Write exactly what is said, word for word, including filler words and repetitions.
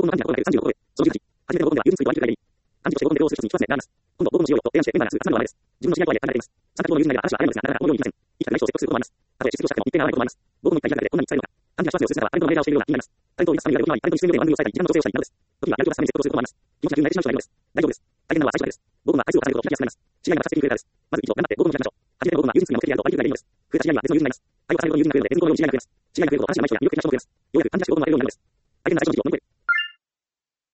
の暗記が行為がさんじゅうろくを超え、そのじゅうはち、初めての合コンでは友人数と相手がいる。暗記として合コンでレオをする一つに一つ目があります。今度合コンのしようと提案して、メンバーが数集まるのはです。自分の知り合いとはいえ考えています。参加希望の友人がいれば話は早いのですが、なかなかこのようにいきません。いつか内緒を説得することもあります。たとえ失業したくても一定が合わないこともあります。合コンの一回開かれてこんなに伝えるのか。暗記がしますよをするならタレントのマネージャーをしているような気になります。タレントを満たすためにやることもあり、タレントに出演料で番組を抑えたり、時間の調整をしたりなどです。時にはやる気を出すために説得することもあります。気持ちが急に泣いてしまう人がいるのです。大丈夫です。大変なのは最初だけです。合コンは回数を重ねると気が気がつかめます。違いが二つ的に増えたらです。まず以上、頑張って合コンを開きましょう。初めての合コンは友人数が目的であると相手がいるのです。増えた違いには別の友人がいます。愛を重ねると友人が増えるので、別の合コンの友人が増えます。違いが増えると話が毎日やる気がしまうのです。ようやく暗記がし合コンの負けるようになるのです。相手の最初の時を乗り越え